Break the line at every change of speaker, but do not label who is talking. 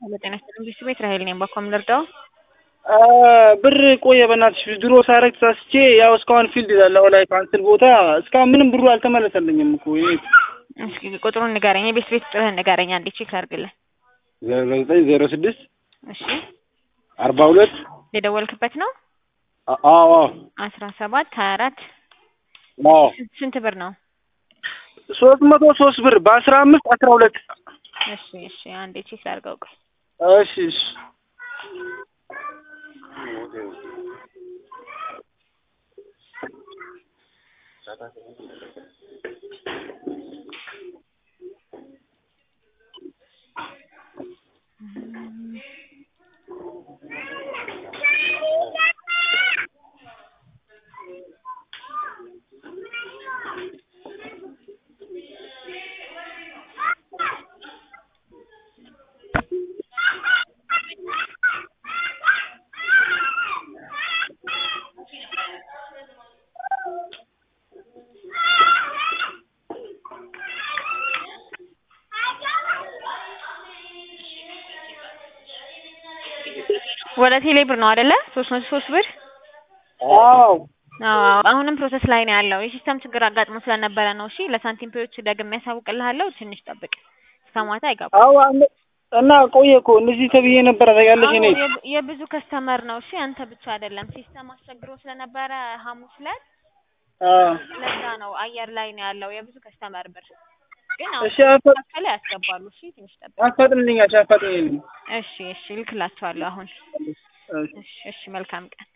ለጤና ሰርቪስ ቤት ራሄል ነኝ። ባኮም ልርዳው?
ብር ቆየ በእናትሽ ድሮ ሳረግ ተሳስቼ ያው እስካሁን ፊልድ ይላል ላይ ካንስል ቦታ እስካሁን ምንም ብሩ አልተመለሰልኝም እኮ።
እስኪ ቁጥሩን ንገረኝ። የቤት ቁጥርህን ንገረኝ አንዴ ቼክ አድርግልኝ።
0906
እሺ
42
የደወልክበት ነው?
አዎ
17 24
አዎ
ስንት ብር ነው?
303 ብር በ15 12
እሺ አንዴ ቼክ አድርገው።
እሺ
ወደ ቴሌ ብር ነው አይደለ? 303 ብር።
አዎ
አሁንም ፕሮሰስ ላይ ነው ያለው። የሲስተም ችግር አጋጥሞ ስለነበረ ነው። እሺ ለሳንቲም ፔዎች ደግሜ ያሳውቅልሃለሁ። ትንሽ ጠብቅ። እስከማታ አይገባም።
አዎ እና ቆየ እኮ እንደዚህ ተብዬ ነበር ታውቂያለሽ። እኔ
የብዙ ከስተመር ነው። እሺ አንተ ብቻ አይደለም። ሲስተም አስቸግሮ ስለነበረ ሐሙስ ዕለት ለዛ ነው አየር ላይ ነው ያለው የብዙ ከስተመር ብር። ግን አሁን ተከለ ያስገባሉ። እሺ ትንሽ ጠብቅ።
አፋጥንልኝ።
እሺ ልክላቸዋለሁ አሁን። እሺ መልካም ቀን።